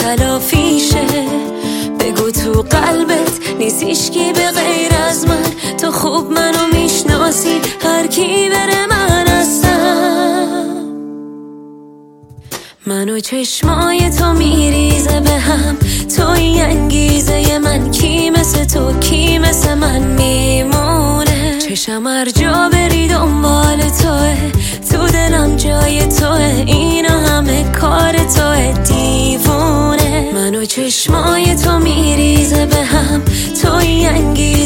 تلافیشه. بگو تو قلبت نیست هیچکی به غیر از من، تو خوب منو میشناسی، هر کی بره من هستم. من و چشمای تو میریزه به هم، توی انگیزه